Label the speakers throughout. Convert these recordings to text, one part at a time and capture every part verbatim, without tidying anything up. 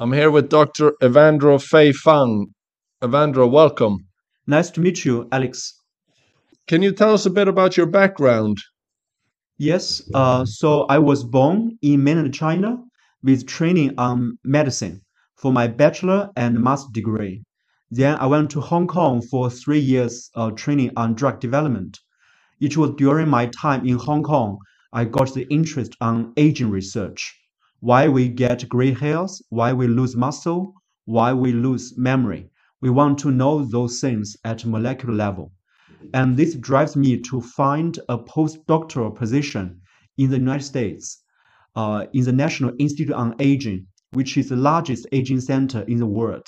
Speaker 1: I'm here with Doctor Evandro Fei Fang. Evandro, welcome.
Speaker 2: Nice to meet you, Alex.
Speaker 1: Can you tell us a bit about your background?
Speaker 2: Yes, uh, so I was born in mainland China with training on medicine for my bachelor and master degree. Then I went to Hong Kong for three years uh, training on drug development. It was during my time in Hong Kong I got the interest on aging research. Why we get gray hairs, why we lose muscle, why we lose memory. We want to know those things at molecular level. And this drives me to find a postdoctoral position in the United States, uh, in the National Institute on Aging, which is the largest aging center in the world.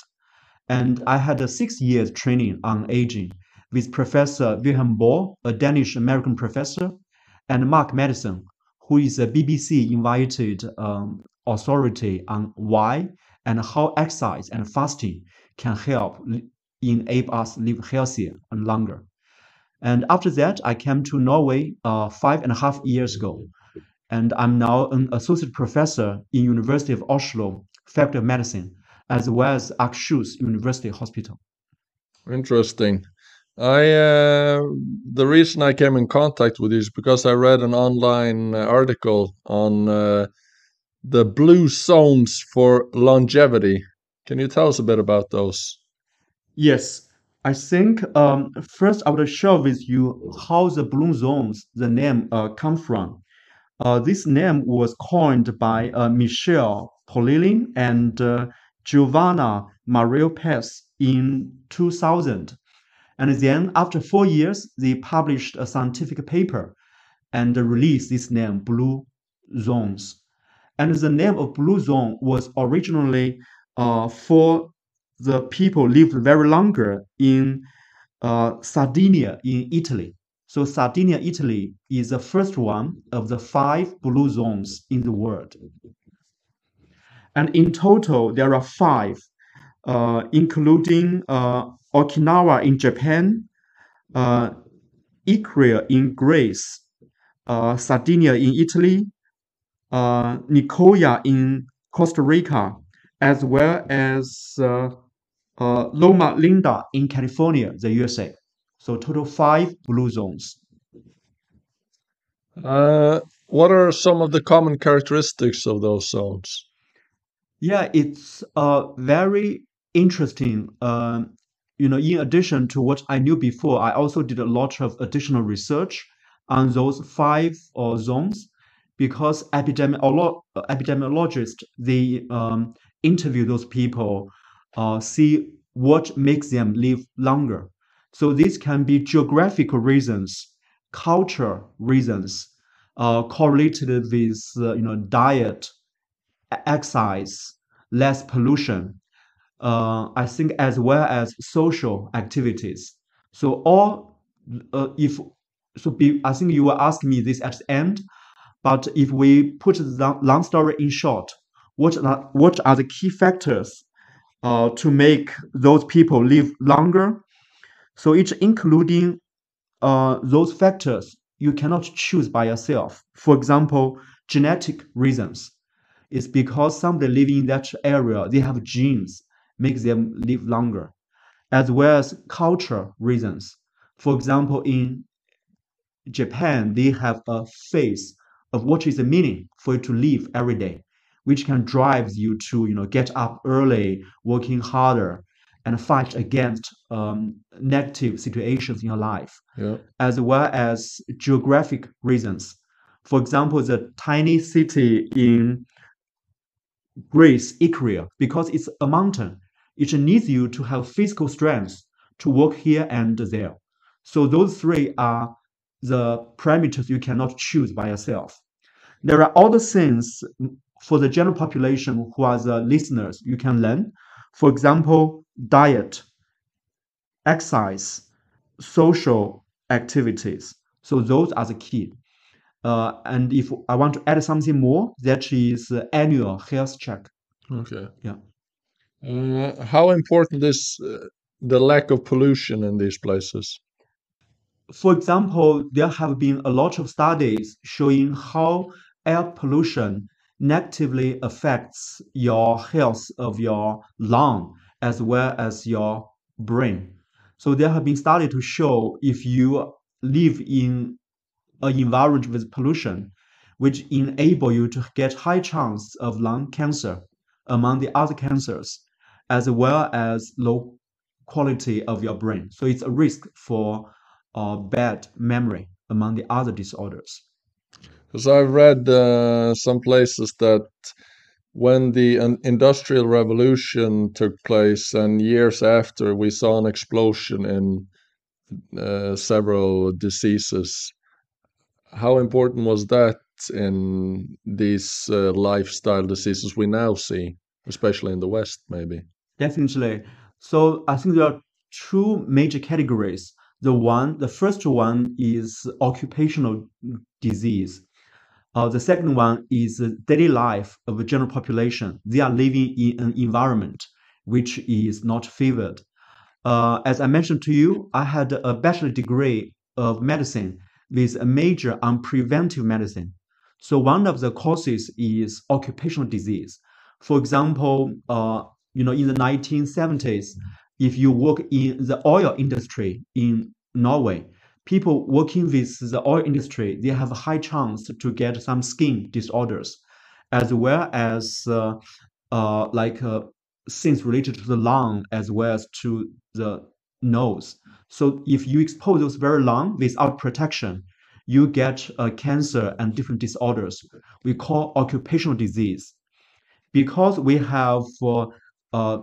Speaker 2: And I had a six years training on aging with Professor Wilhelm Bohr, a Danish American professor, and Mark Madison, who is a B B C invited um, authority on why and how exercise and fasting can help enable us live healthier and longer. And after that, I came to Norway uh, five and a half years ago. And I'm now an associate professor in University of Oslo, Faculty of Medicine, as well as Akershus University Hospital.
Speaker 1: Interesting. I uh, the reason I came in contact with you is because I read an online uh, article on uh, the blue zones for longevity. Can you tell us a bit about those?
Speaker 2: Yes, I think um, first I will share with you how the blue zones, the name uh, come from. Uh, this name was coined by uh, Michel Polilin and uh, Giovanna Mario Pes in two thousand. And then after four years, they published a scientific paper and released this name, Blue Zones. And the name of Blue Zone was originally uh, for the people lived very longer in uh, Sardinia in Italy. So Sardinia, Italy is the first one of the five blue zones in the world. And in total, there are five, uh, including uh, Okinawa in Japan, uh, Ischia in Greece, uh, Sardinia in Italy, uh, Nicoya in Costa Rica, as well as uh, uh, Loma Linda in California, the U S A. So total five blue zones.
Speaker 1: Uh, what are some of the common characteristics of those zones?
Speaker 2: Yeah, it's uh, very interesting. Um, you know, in addition to what I knew before, I also did a lot of additional research on those five uh, zones because epidemiolo- uh, epidemiologists they um, interview those people, uh, see what makes them live longer. So this can be geographical reasons, culture reasons, uh, correlated with uh, you know diet, exercise, less pollution, uh, I think as well as social activities. So all, uh, if so, be, I think you will ask me this at the end. But if we put the long, long story in short, what are what are the key factors uh, to make those people live longer? So it's including uh, those factors you cannot choose by yourself. For example, genetic reasons. It's because somebody living in that area, they have genes makes them live longer, as well as culture reasons. For example, in Japan, they have a phase of what is the meaning for you to live every day, which can drive you to you know get up early, working harder, and fight against um, negative situations in your life,
Speaker 1: Yeah.
Speaker 2: as well as geographic reasons. For example, the tiny city in Greece, Ischia, because it's a mountain, it needs you to have physical strength to walk here and there. So those three are the parameters you cannot choose by yourself. There are other things for the general population who are the listeners you can learn. For example, diet, exercise, social activities. So those are the key. Uh, and if I want to add something more, that is uh, annual health check.
Speaker 1: Okay.
Speaker 2: Yeah.
Speaker 1: Uh, how important is uh, the lack of pollution in these places?
Speaker 2: For example, there have been a lot of studies showing how air pollution negatively affects your health of your lung as well as your brain. So there have been studies to show if you live in an environment with pollution, which enable you to get high chance of lung cancer among the other cancers, as well as low quality of your brain. So it's a risk for uh, bad memory among the other disorders.
Speaker 1: Because I've read uh, some places that when the uh, Industrial Revolution took place and years after, we saw an explosion in uh, several diseases. How important was that in these uh, lifestyle diseases we now see, especially in the West, maybe?
Speaker 2: Definitely. So I think there are two major categories. The one, the first one is occupational disease. Uh, the second one is the daily life of the general population. They are living in an environment which is not favored. Uh, as I mentioned to you, I had a bachelor degree of medicine with a major on preventive medicine. So one of the courses is occupational disease. For example, uh, you know, in the nineteen seventies, if you work in the oil industry in Norway, people working with the oil industry, they have a high chance to get some skin disorders, as well as uh, uh, like uh, things related to the lung as well as to the nose. So if you expose those very lung without protection, you get uh, cancer and different disorders we call occupational disease. Because we have uh, uh,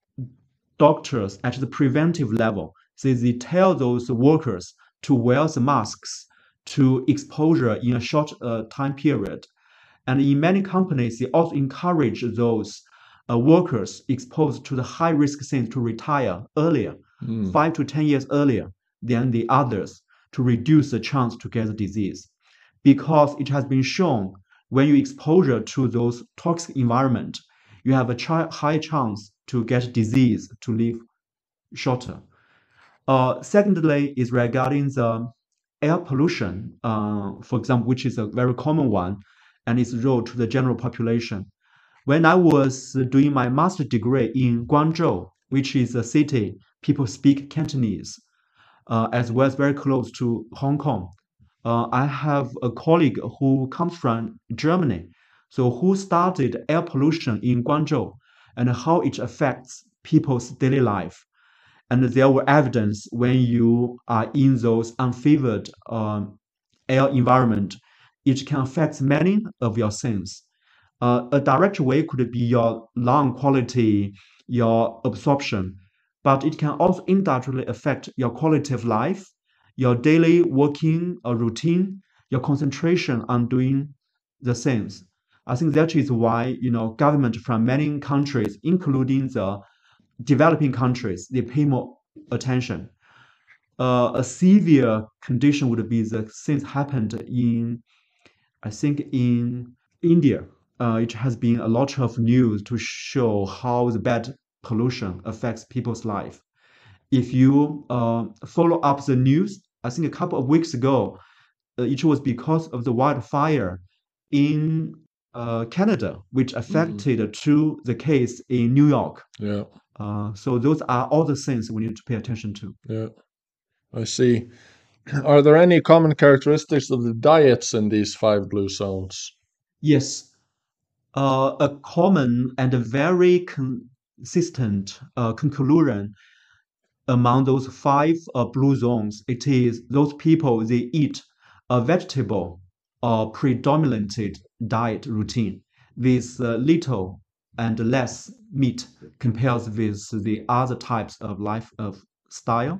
Speaker 2: doctors at the preventive level, so they tell those workers to wear the masks to exposure in a short uh, time period. And in many companies, they also encourage those uh, workers exposed to the high risk things to retire earlier,
Speaker 1: Mm.
Speaker 2: five to ten years earlier than the others, to reduce the chance to get the disease. Because it has been shown when you exposure to those toxic environment, you have a ch- high chance to get disease to live shorter. Uh, secondly, is regarding the air pollution, uh, for example, which is a very common one, and its role to the general population. When I was doing my master degree in Guangzhou, which is a city people speak Cantonese, uh, as well as very close to Hong Kong, uh, I have a colleague who comes from Germany, so who studied air pollution in Guangzhou and how it affects people's daily life. And there were evidence when you are in those unfavored um, air environment, it can affect many of your senses. Uh, a direct way could be your lung quality, your absorption, but it can also indirectly affect your quality of life, your daily working uh, routine, your concentration on doing the things. I think that is why you know government from many countries, including the developing countries, they pay more attention. Uh, a severe condition would be the things happened in, I think, in India. Uh, it has been a lot of news to show how the bad pollution affects people's life. If you uh, follow up the news, I think a couple of weeks ago, uh, it was because of the wildfire in uh, Canada, which
Speaker 1: Mm.
Speaker 2: affected to the case in New York.
Speaker 1: Yeah,
Speaker 2: Uh, so those are all the things we need to pay attention to.
Speaker 1: yeah, I see. Are there any common characteristics of the diets in these five blue zones?
Speaker 2: Yes, uh, a common and a very consistent uh, conclusion among those five uh, blue zones, it is those people, they eat a vegetable or predominated diet routine with uh, little and less meat compared with the other types of life of style.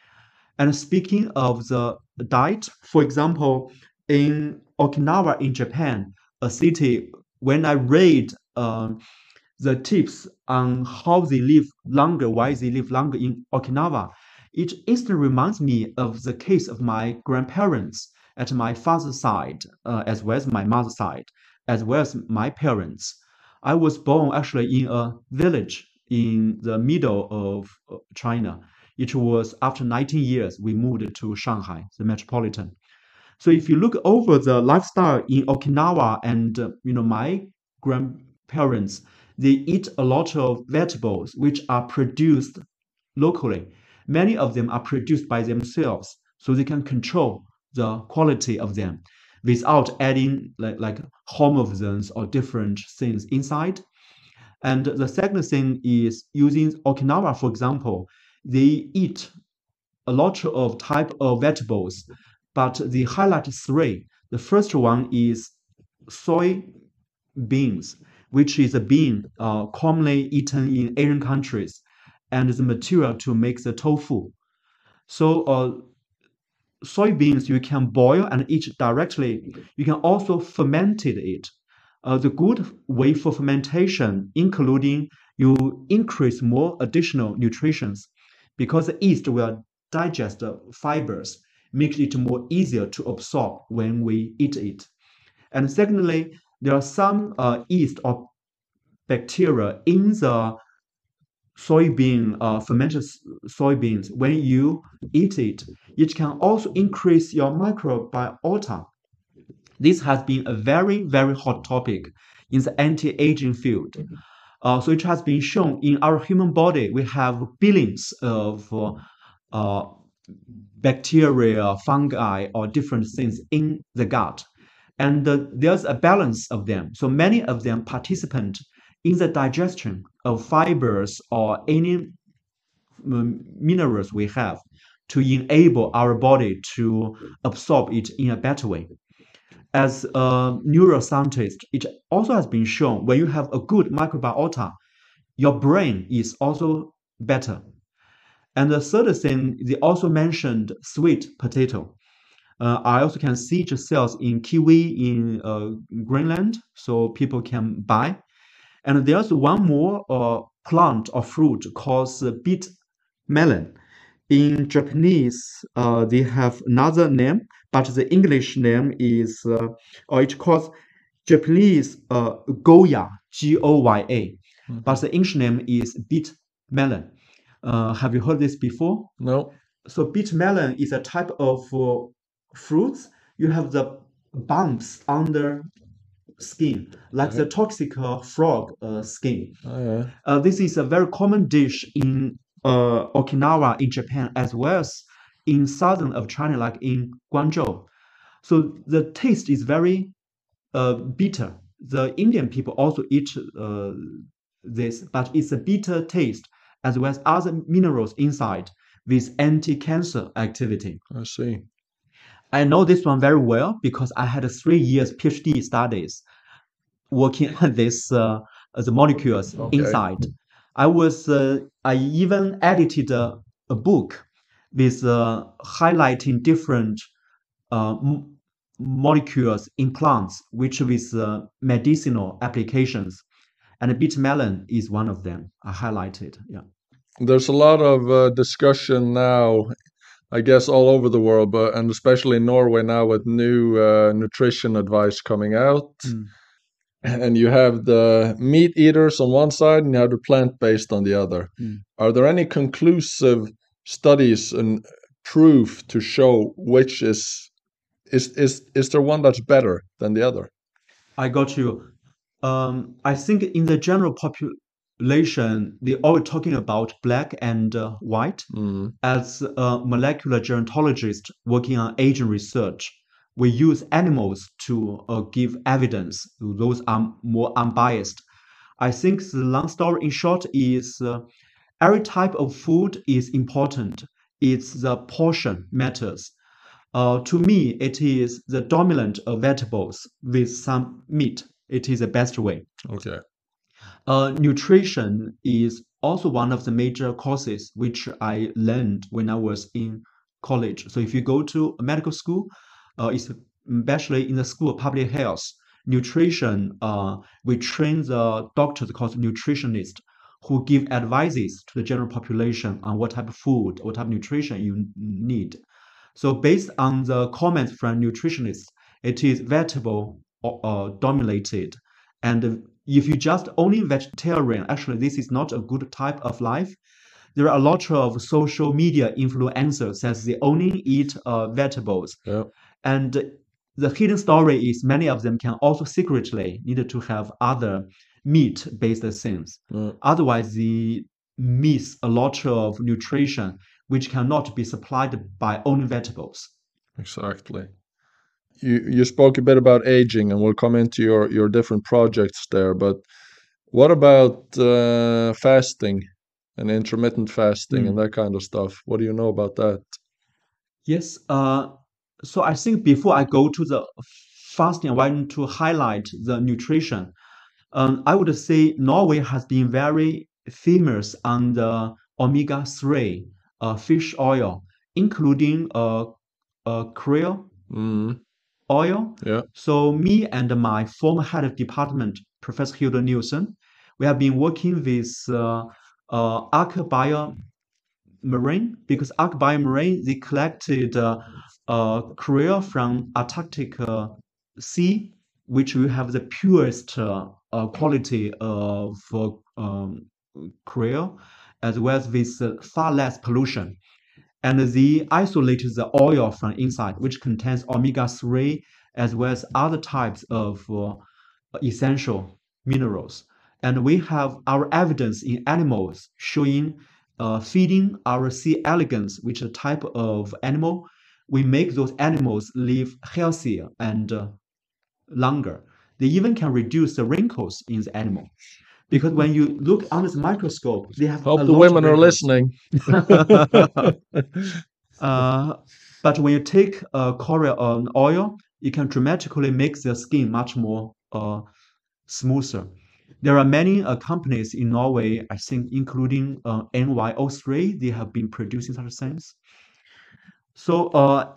Speaker 2: And speaking of the diet, for example, in Okinawa in Japan, a city, when I read um, the tips on how they live longer, why they live longer in Okinawa, it instantly reminds me of the case of my grandparents at my father's side, uh, as well as my mother's side, as well as my parents. I was born actually in a village in the middle of uh, China. It was after nineteen years we moved to Shanghai, the metropolitan. So if you look over the lifestyle in Okinawa and uh, you know my grandparents, they eat a lot of vegetables which are produced locally. Many of them are produced by themselves, so they can control the quality of them without adding like, like hormones or different things inside. And the second thing is using Okinawa, for example, they eat a lot of type of vegetables, but they highlight three. The first one is soy beans, which is a bean uh, commonly eaten in Asian countries, and the material to make the tofu. So uh, soybeans you can boil and eat directly. You can also ferment it. Uh, the good way for fermentation, including you increase more additional nutrients because the yeast will digest the fibers, makes it more easier to absorb when we eat it. And secondly, there are some uh, yeast or bacteria in the soybean, uh, fermented soybeans. When you eat it, it can also increase your microbiota. This has been a very, very hot topic in the anti-aging field. Uh, so it has been shown in our human body, we have billions of uh, uh, bacteria, fungi, or different things in the gut. And uh, there's a balance of them. So many of them participate in the digestion of fibers or any um, minerals we have to enable our body to absorb it in a better way. As a neuroscientist, it also has been shown when you have a good microbiota, your brain is also better. And the third thing, they also mentioned sweet potato. Uh, I also can see the cells in kiwi in uh, Greenland, so people can buy. And there's one more uh, plant or fruit called beet melon. In Japanese, uh, they have another name, but the English name is, uh, or it calls Japanese uh, Goya, G O Y A, mm-hmm. But the English name is beet melon. Uh, have you heard this before?
Speaker 1: No.
Speaker 2: So beet melon is a type of uh, fruits. You have the bumps under skin, like okay. the toxic uh, frog uh, skin.
Speaker 1: Oh, yeah.
Speaker 2: uh, this is a very common dish in uh, Okinawa in Japan, as well as in southern of China, like in Guangzhou. So the taste is very uh, bitter. The Indian people also eat uh, this, but it's a bitter taste, as well as other minerals inside with anti-cancer activity.
Speaker 1: I see.
Speaker 2: I know this one very well because I had three years PhD studies working on this uh, the molecules okay. inside. I was uh, I even edited a, a book with uh, highlighting different uh, m- molecules in plants, which with uh, medicinal applications, and beet melon is one of them. I highlighted. Yeah.
Speaker 1: There's a lot of uh, discussion now, I guess, all over the world, but and especially in Norway now with new uh, nutrition advice coming out. Mm. And you have the meat eaters on one side and you have the plant-based on the other. Mm. Are there any conclusive studies and proof to show which is, is, is, is there one that's better than the other?
Speaker 2: I got you. Um, I think in the general population, they're always talking about black and uh, white. Mm. As a molecular gerontologist working on aging research, we use animals to uh, give evidence. Those are more unbiased. I think the long story in short is uh, every type of food is important. It's the portion matters. Uh, to me, it is the dominant of vegetables with some meat. It is the best way.
Speaker 1: Okay.
Speaker 2: Uh, nutrition is also one of the major courses which I learned when I was in college. So if you go to a medical school, uh, especially in the School of Public Health, nutrition, uh, we train the doctors called nutritionists who give advices to the general population on what type of food, what type of nutrition you need. So based on the comments from nutritionists, it is vegetable uh, dominated. And if you just only vegetarian, actually this is not a good type of life. There are a lot of social media influencers that they only eat uh, vegetables.
Speaker 1: Yeah.
Speaker 2: And the hidden story is many of them can also secretly need to have other meat-based things.
Speaker 1: Mm.
Speaker 2: Otherwise, they miss a lot of nutrition which cannot be supplied by only vegetables.
Speaker 1: Exactly. You you spoke a bit about aging, and we'll come into your your different projects there. But what about uh, fasting and intermittent fasting and
Speaker 2: Mm.
Speaker 1: that kind of stuff? What do you know about that?
Speaker 2: Yes. Uh, so I think before I go to the fasting, I want to highlight the nutrition. Um, I would say Norway has been very famous on the omega three uh, fish oil, including uh, uh, krill
Speaker 1: Mm.
Speaker 2: oil.
Speaker 1: Yeah.
Speaker 2: So me and my former head of department, Professor Hilda Nielsen, we have been working with uh, uh, Aker BioMarine because Aker BioMarine, they collected uh, uh, krill from Antarctic uh, Sea, which will have the purest uh, uh, quality of uh, um, krill, as well as with uh, far less pollution. And they isolated the oil from inside, which contains omega three as well as other types of uh, essential minerals. And we have our evidence in animals showing uh, feeding our C. elegans, which is a type of animal, we make those animals live healthier and uh, longer. They even can reduce the wrinkles in the animal. Because when you look under the microscope, they have
Speaker 1: Hope
Speaker 2: a
Speaker 1: the
Speaker 2: lot
Speaker 1: women
Speaker 2: of
Speaker 1: are
Speaker 2: wrinkles.
Speaker 1: listening.
Speaker 2: Uh, but when you take uh, Korean oil, it can dramatically make the skin much more uh, smoother. There are many uh, companies in Norway, I think, including uh, N Y O three, they have been producing such things. So, uh,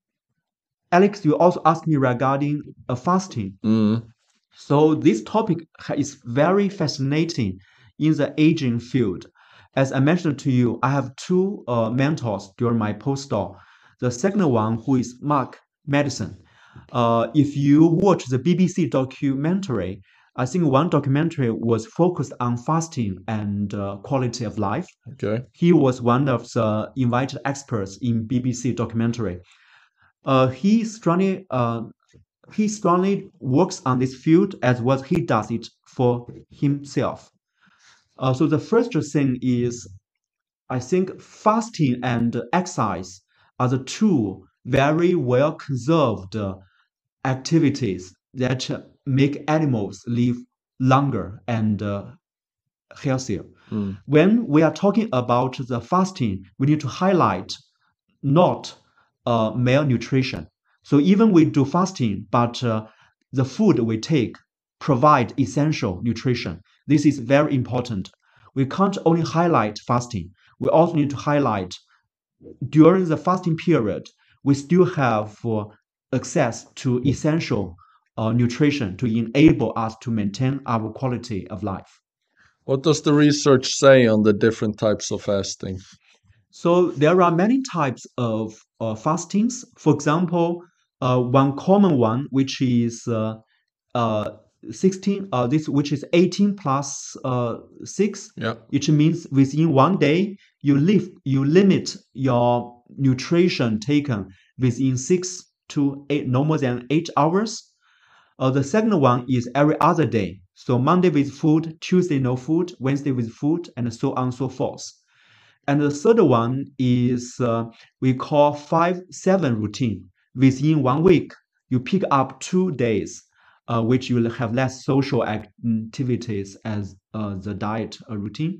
Speaker 2: Alex, you also asked me regarding uh, fasting.
Speaker 1: Mm.
Speaker 2: So this topic is very fascinating in the aging field. As I mentioned to you, I have two uh, mentors during my postdoc. The second one, who is Mark Madison. Uh, if you watch the B B C documentary, I think one documentary was focused on fasting and uh, quality of life.
Speaker 1: Okay.
Speaker 2: He was one of the invited experts in B B C documentary. Uh, he strongly uh, he strongly works on this field as well as he does it for himself. Uh, so the first thing is, I think fasting and exercise are the two very well conserved uh, activities that uh, make animals live longer and uh, healthier.
Speaker 1: Mm.
Speaker 2: When we are talking about the fasting, we need to highlight not uh, malnutrition. So even we do fasting, but uh, the food we take provide essential nutrition. This is very important. We can't only highlight fasting. We also need to highlight during the fasting period, we still have uh, access to essential uh, nutrition to enable us to maintain our quality of life.
Speaker 1: What does the research say on the different types of fasting?
Speaker 2: So there are many types of uh, fastings. For example, uh, one common one, which is uh, uh, sixteen, uh, this which is eighteen plus uh, six,
Speaker 1: Yeah.
Speaker 2: which means within one day you live you limit your nutrition taken within six to eight, no more than eight hours. Uh, the second one is every other day. So Monday with food, Tuesday no food, Wednesday with food, and so on and so forth. And the third one is uh, we call five seven routine. Within one week, you pick up two days, uh, which you will have less social activities as uh, the diet uh, routine.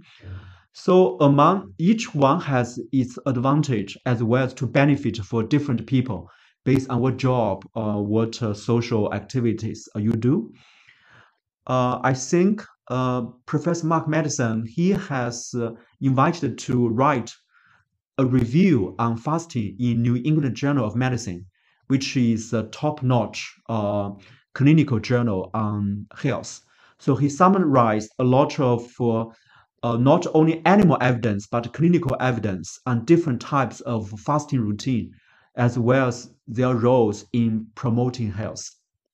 Speaker 2: So among each one has its advantage as well as to benefit for different people based on what job or what uh, social activities uh, you do. Uh, I think uh, Professor Mark Madison, he has uh, invited to write a review on fasting in New England Journal of Medicine, which is a top-notch uh, clinical journal on health. So he summarized a lot of uh, uh, not only animal evidence, but clinical evidence on different types of fasting routine, as well as their roles in promoting health.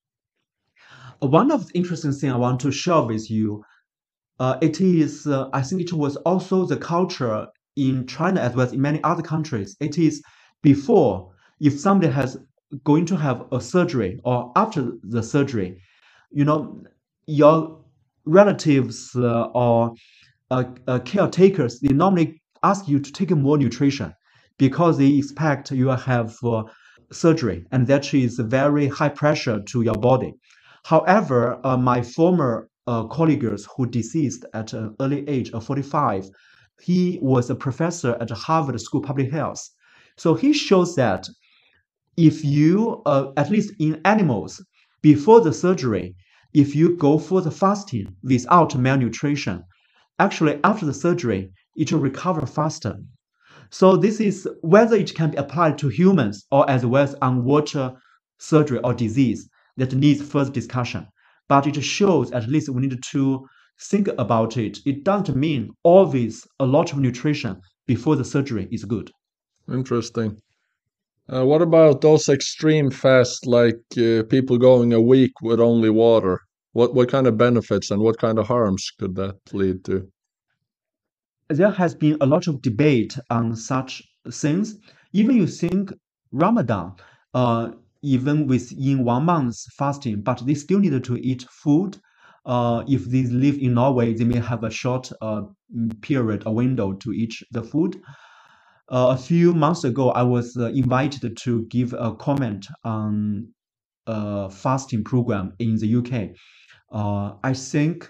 Speaker 2: One of the interesting things I want to share with you, uh, it is, uh, I think it was also the culture in China as well as in many other countries. It is before, if somebody has going to have a surgery or after the surgery, you know, your relatives uh, or uh, uh, caretakers, they normally ask you to take more nutrition because they expect you will have uh, surgery, and that is very high pressure to your body. However, uh, my former uh, colleagues who deceased at an early age of forty-five, he was a professor at Harvard School of Public Health. So he shows that if you, uh, at least in animals, before the surgery, if you go for the fasting without malnutrition, actually after the surgery, it will recover faster. So this is whether it can be applied to humans or as well as on water surgery or disease that needs further discussion. But it shows at least we need to think about it. It doesn't mean always a lot of nutrition before the surgery is good.
Speaker 1: Interesting. Uh, what about those extreme fasts, like uh, people going a week with only water? What what kind of benefits and what kind of harms could that lead to?
Speaker 2: There has been a lot of debate on such things. Even you think Ramadan, uh, even within one month fasting, but they still need to eat food. Uh, if they live in Norway, they may have a short uh, period, a window to eat the food. Uh, a few months ago, I was uh, invited to give a comment on a fasting program in the U K. Uh, I think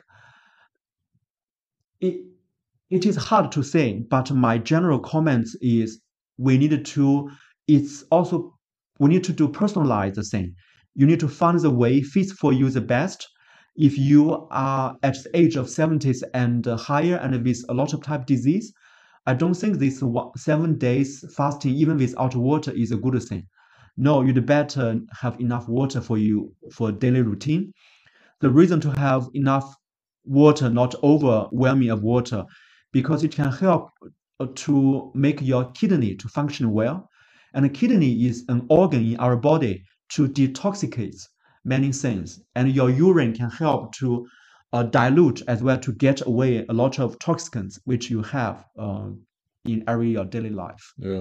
Speaker 2: it it is hard to say, but my general comments is we need to. It's also we need to do personalized thing. You need to find the way fits for you the best. If you are at the age of seventies and higher and with a lot of type disease, I don't think this seven days fasting, even without water, is a good thing. No, you'd better have enough water for you for daily routine. The reason to have enough water, not overwhelming of water, because it can help uh, to make your kidney to function well. And the kidney is an organ in our body to detoxicate many things. And your urine can help to uh, dilute as well to get away a lot of toxins which you have uh, in every your daily life.
Speaker 1: Yeah.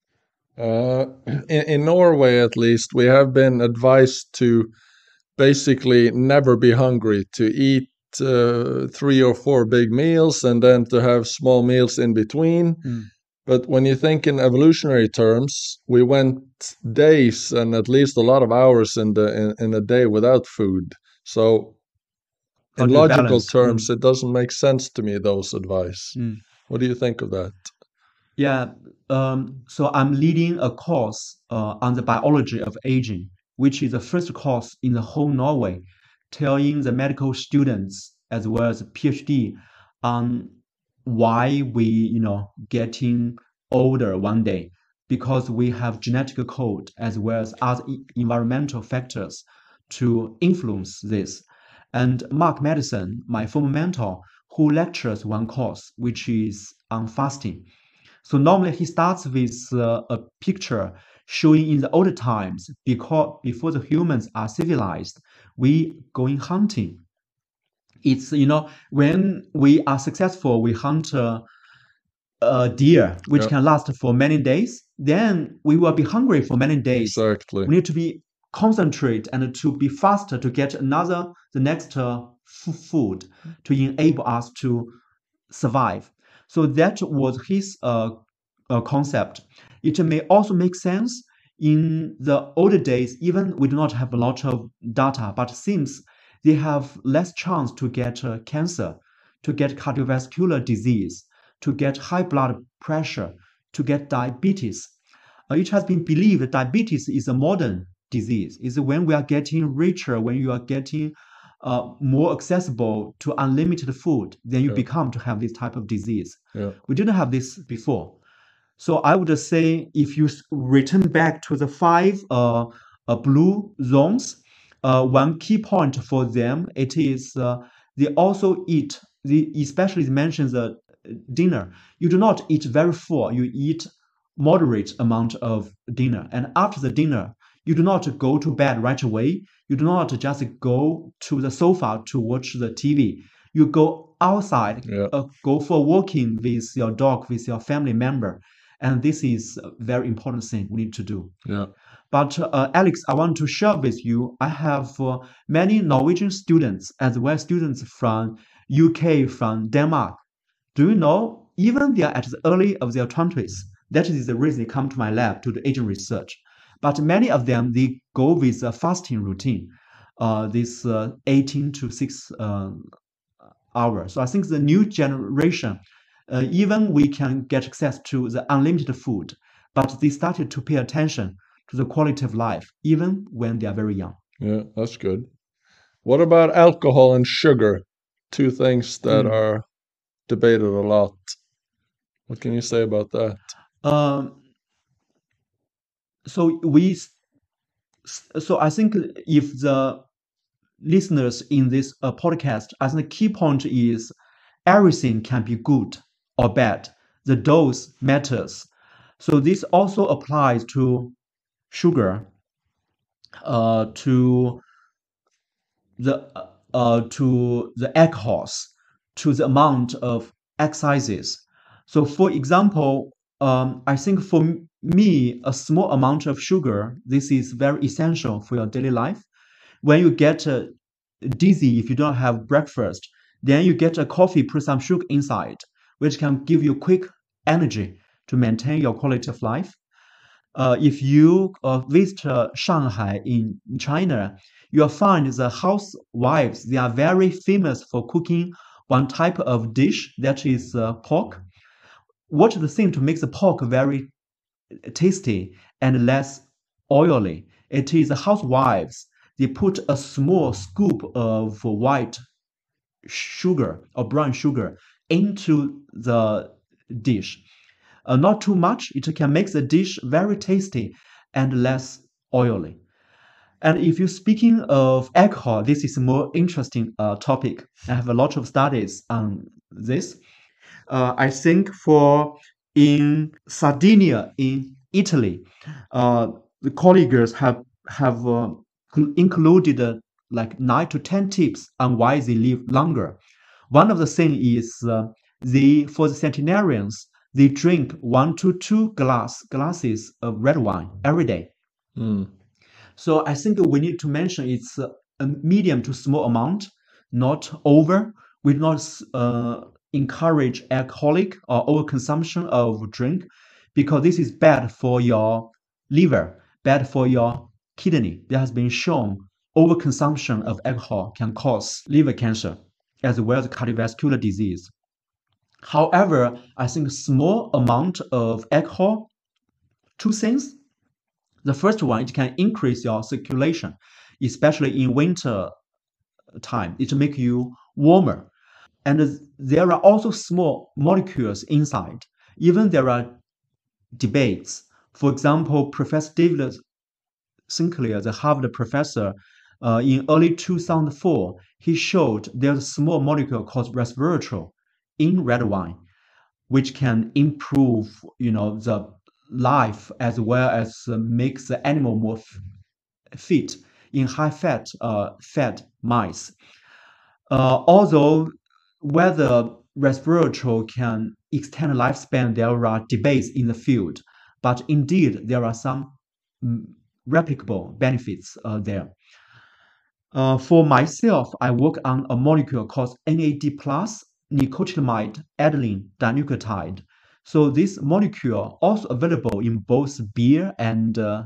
Speaker 1: Uh, in, in Norway, at least, we have been advised to basically never be hungry, to eat uh, three or four big meals and then to have small meals in between.
Speaker 2: Mm.
Speaker 1: But when you think in evolutionary terms, we went days and at least a lot of hours in the in, in a day without food. So
Speaker 2: How
Speaker 1: in
Speaker 2: do you
Speaker 1: logical
Speaker 2: balance?
Speaker 1: terms,
Speaker 2: Mm.
Speaker 1: it doesn't make sense to me, those advice.
Speaker 2: Mm.
Speaker 1: What do you think of that?
Speaker 2: Yeah, um, so I'm leading a course uh, on the biology of aging, which is the first course in the whole Norway, telling the medical students as well as PhD on why we, you know, getting older one day, because we have genetic code as well as other e- environmental factors to influence this. And Mark Madison, my former mentor, who lectures one course, which is on fasting. So normally he starts with uh, a picture showing in the old times, because before the humans are civilized, we going hunting. It's, you know, when we are successful, we hunt uh, a deer which
Speaker 1: Yeah,
Speaker 2: can last for many days. Then we will be hungry for many days.
Speaker 1: exactly.
Speaker 2: We need to be concentrate and to be faster to get another the next uh, f- food to enable us to survive. So that was his uh, uh, concept. It may also make sense in the older days, even we do not have a lot of data, but seems they have less chance to get uh, cancer, to get cardiovascular disease, to get high blood pressure, to get diabetes. Uh, it has been believed that diabetes is a modern disease. It's when we are getting richer, when you are getting uh, more accessible to unlimited food, then you
Speaker 1: Yeah,
Speaker 2: become to have this type of disease.
Speaker 1: yeah,
Speaker 2: We didn't have this before. So I would say if you s- return back to the five uh, uh, blue zones, uh, one key point for them it is uh, they also eat. The especially it mentions the dinner. You do not eat very full. You eat moderate amount of dinner, and after the dinner, you do not go to bed right away. You do not just go to the sofa to watch the T V. You go outside,
Speaker 1: yeah,
Speaker 2: uh, go for walking with your dog, with your family member, And this is a very important thing we need to do.
Speaker 1: Yeah.
Speaker 2: But uh, Alex, I want to share with you, I have uh, many Norwegian students as well as students from U K, from Denmark. Do you know, even they are at the early of their twenties, that is the reason they come to my lab to do aging research. But many of them, they go with a fasting routine, uh, this uh, eighteen to six uh, hours. So I think the new generation, uh, even we can get access to the unlimited food, but they started to pay attention to the quality of life, even when they are very young.
Speaker 1: Yeah, that's good. What about alcohol and sugar? Two things that
Speaker 2: Mm.
Speaker 1: are debated a lot. What can you say about that?
Speaker 2: Um, so we, so I think if the listeners in this uh, podcast, I think the key point is everything can be good or bad. The dose matters. So this also applies to sugar, uh, to the uh, to the alcohols, to the amount of exercises. So, for example, um, I think for me, a small amount of sugar, this is very essential for your daily life. When you get uh, dizzy if you don't have breakfast, then you get a coffee, put some sugar inside, which can give you quick energy to maintain your quality of life. Uh, if you uh, visit uh, Shanghai in China, you'll find the housewives, they are very famous for cooking one type of dish that is uh, pork. What is the thing to make the pork very tasty and less oily? It is the housewives. They put a small scoop of white sugar or brown sugar into the dish. Uh, not too much, it can make the dish very tasty and less oily. And if you're speaking of alcohol, this is a more interesting uh, topic. I have a lot of studies on this. Uh, I think for in Sardinia, in Italy, uh, the colleagues have have uh, included uh, like nine to ten tips on why they live longer. One of the things is uh, the for the centenarians, they drink one to two glass glasses of red wine every day.
Speaker 1: Mm.
Speaker 2: So I think we need to mention it's a medium to small amount, not over. We do not uh, encourage alcoholic or overconsumption of drink because this is bad for your liver, bad for your kidney. There has been shown overconsumption of alcohol can cause liver cancer as well as cardiovascular disease. However, I think small amount of alcohol, two things. The first one, it can increase your circulation, especially in winter time. It make you warmer. And there are also small molecules inside. Even there are debates. For example, Professor David Sinclair, the Harvard professor, uh, in early two thousand four, he showed there's a small molecule called resveratrol in red wine, which can improve, you know, the life as well as uh, make the animal more f- fit in high fat uh, fat mice. Uh, although whether resveratrol can extend lifespan, there are debates in the field, but indeed there are some mm, replicable benefits uh, there. Uh, for myself, I work on a molecule called N A D plus nicotinamide adenine dinucleotide. So this molecule also available in both beer and uh,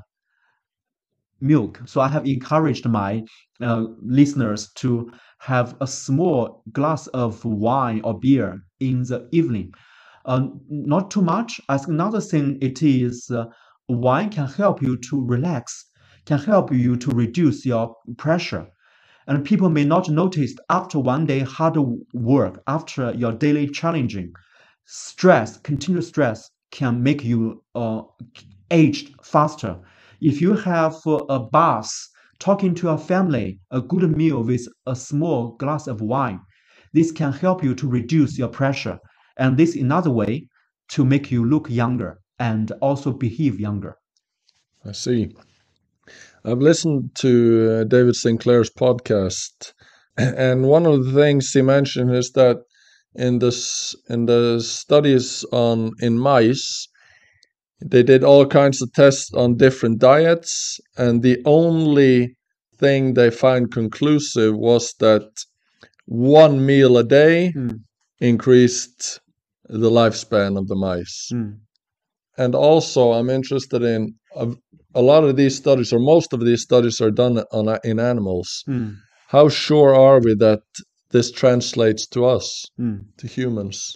Speaker 2: milk. So I have encouraged my uh, listeners to have a small glass of wine or beer in the evening. Uh, not too much. As another thing, it is uh, wine can help you to relax, can help you to reduce your pressure. And people may not notice after one day hard work, after your daily challenging, stress, continuous stress can make you uh, aged faster. If you have uh, a bath, talking to your family, a good meal with a small glass of wine, this can help you to reduce your pressure. And this is another way to make you look younger and also behave younger.
Speaker 1: I see. I've listened to uh, David Sinclair's podcast, and one of the things he mentioned is that in this in the studies on in mice, They did all kinds of tests on different diets, and the only thing they found conclusive was that one meal a day
Speaker 2: Mm,
Speaker 1: increased the lifespan of the mice.
Speaker 2: mm,
Speaker 1: And also, I'm interested in a, a lot of these studies, or most of these studies, are done on in animals.
Speaker 2: mm,
Speaker 1: How sure are we that this translates to us,
Speaker 2: mm.
Speaker 1: to humans?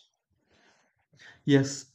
Speaker 2: Yes.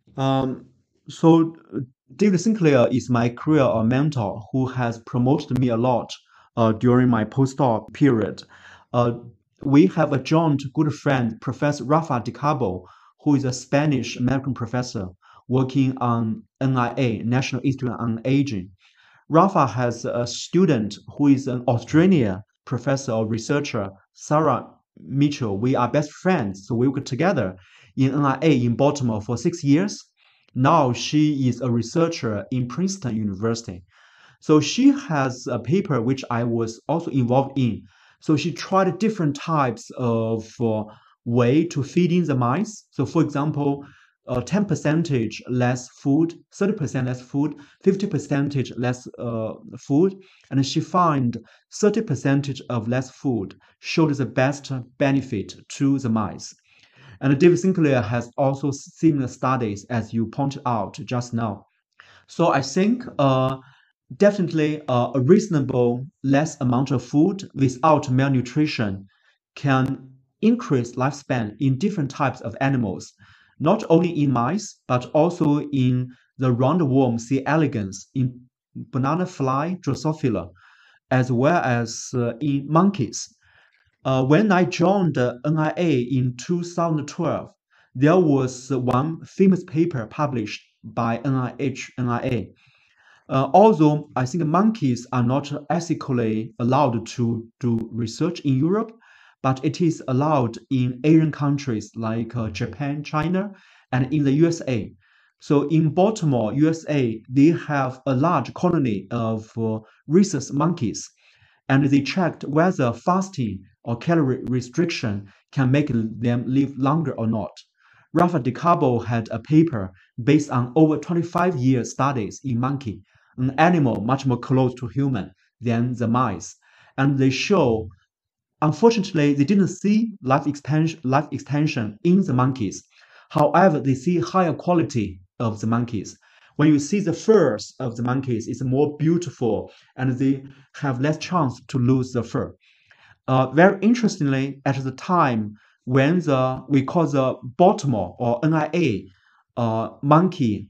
Speaker 2: Um, so uh, David Sinclair is my career uh, mentor who has promoted me a lot uh, during my postdoc period. Uh, we have a joint good friend, Professor Rafa de Cabo, who is a Spanish American professor working on N I A, National Institute on Aging. Rafa has a student who is an Australian professor or researcher, Sarah Mitchell. We are best friends, so we work together in N I A in Baltimore for six years. Now she is a researcher in Princeton University. So she has a paper which I was also involved in. So she tried different types of uh, way to feed in the mice. So for example, uh, ten percentage less food, thirty percent less food, fifty percentage less uh, food, and she found thirty percentage of less food showed the best benefit to the mice. And David Sinclair has also similar studies, as you pointed out just now. So I think uh, definitely uh, a reasonable less amount of food without malnutrition can increase lifespan in different types of animals, not only in mice, but also in the roundworm C. elegans, in banana fly Drosophila, as well as uh, in monkeys. Uh, when I joined the N I A in two thousand twelve, there was one famous paper published by N I H N I A. Uh, although I think monkeys are not ethically allowed to do research in Europe, but it is allowed in Asian countries like uh, Japan, China, and in the U S A. So in Baltimore, U S A, they have a large colony of uh, rhesus monkeys, and they checked whether fasting or calorie restriction can make them live longer or not. Rafa de Cabo had a paper based on over twenty-five year studies in monkey, an animal much more close to human than the mice. And they show, unfortunately, they didn't see life expansion, life extension in the monkeys. However, they see higher quality of the monkeys. When you see the furs of the monkeys, it's more beautiful and they have less chance to lose the fur. Uh, very interestingly, at the time when the we call the Baltimore or N I A uh, monkey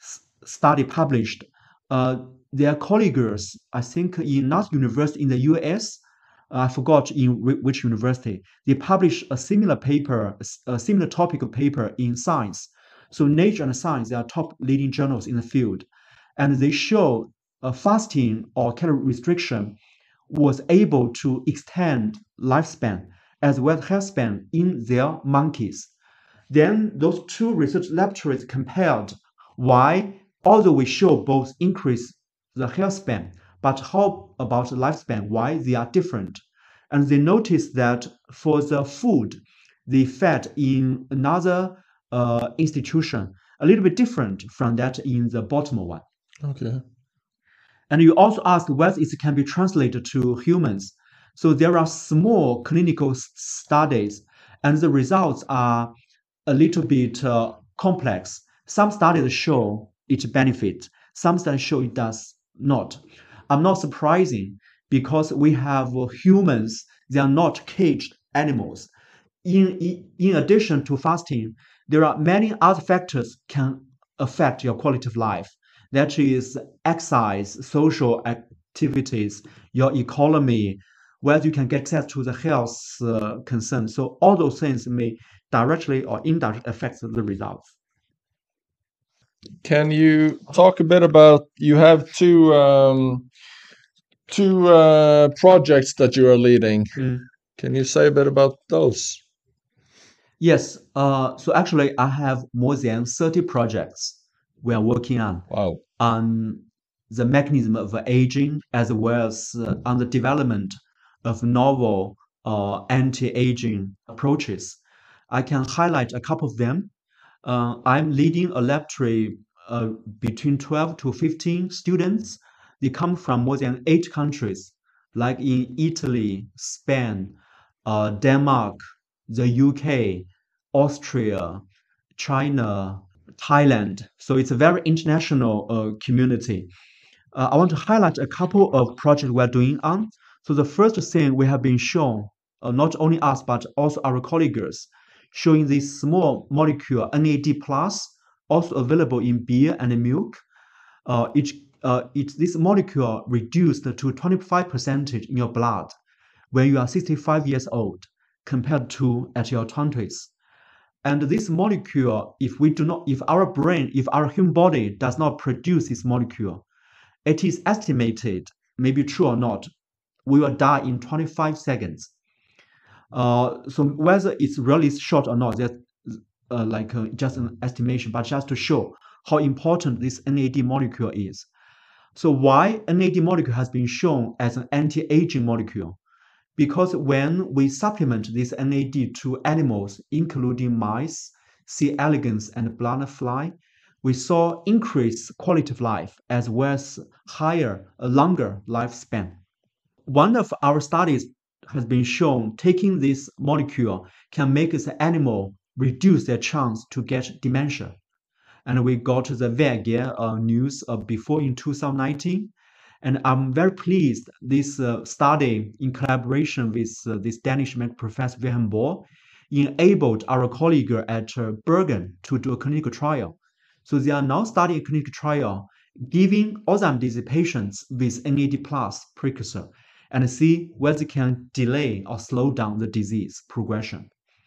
Speaker 2: study published, uh, their colleagues, I think in not university in the U S, I forgot in which university, they published a similar paper, a similar topic of paper in Science. So Nature and Science, they are top leading journals in the field, and they show uh, fasting or calorie restriction was able to extend lifespan as well as health span in their monkeys. Then those two research laboratories compared why, although we show both increase the health span, but how about the lifespan, why they are different. And they noticed that for the food they fed in another uh, institution, a little bit different from that in the Baltimore one.
Speaker 1: Okay.
Speaker 2: And you also asked whether it can be translated to humans. So there are small clinical studies, and the results are a little bit uh, complex. Some studies show it benefits, some studies show it does not. I'm not surprising because we have uh, humans, they are not caged animals. In, in addition to fasting, there are many other factors can affect your quality of life. That is exercise, social activities, your economy, whether you can get access to the health uh, concern. So all those things may directly or indirectly affect the results.
Speaker 1: Can you talk a bit about, you have two um, two uh, projects that you are leading.
Speaker 2: Mm.
Speaker 1: Can you say a bit about those?
Speaker 2: Yes. Uh, so actually, I have more than thirty projects we are working on.
Speaker 1: Wow.
Speaker 2: On the mechanism of aging, as well as uh, on the development of novel uh, anti-aging approaches. I can highlight a couple of them. Uh, I'm leading a laboratory uh, between twelve to fifteen students. They come from more than eight countries, like in Italy, Spain, uh, Denmark, the U K, Austria, China, Thailand. So it's a very international uh, community. Uh, I want to highlight a couple of projects we're doing on. So the first thing we have been shown, uh, not only us, but also our colleagues, showing this small molecule N A D plus, also available in beer and milk. Uh, each, uh, it, this molecule reduced to twenty-five percent in your blood when you are sixty-five years old compared to at your twenties. And this molecule, if we do not, if our brain, if our human body does not produce this molecule, it is estimated, maybe true or not, we will die in twenty-five seconds. Uh, so whether it's really short or not, that's uh, like uh, just an estimation, but just to show how important this N A D molecule is. So why N A D molecule has been shown as an anti-aging molecule? Because when we supplement this N A D to animals, including mice, C. elegans, and banana, we saw increased quality of life as well as higher, a longer lifespan. One of our studies has been shown taking this molecule can make the animal reduce their chance to get dementia. And we got the V E G uh, news uh, before in two thousand nineteen. And I'm very pleased this uh, study in collaboration with uh, this Danish medical professor Wilhelm Bohr enabled our colleague at uh, Bergen to do a clinical trial. So they are now studying a clinical trial giving Alzheimer's disease patients with N A D plus precursor and see whether they can delay or slow down the disease progression.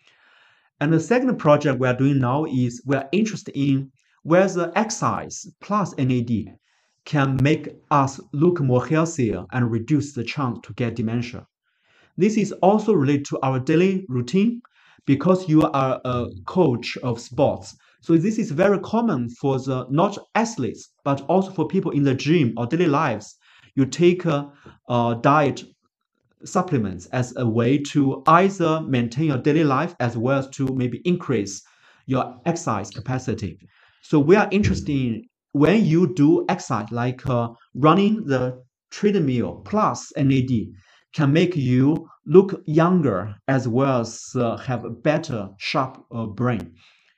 Speaker 2: And the second project we are doing now is we are interested in whether exercise plus N A D can make us look more healthier and reduce the chance to get dementia. This is also related to our daily routine because you are a coach of sports. So this is very common for the not athletes, but also for people in the gym or daily lives. You take a, a diet supplements as a way to either maintain your daily life as well as to maybe increase your exercise capacity. So we are interested in when you do exercise, like uh, running the treadmill plus N A D, can make you look younger as well as uh, have a better, sharp uh, brain.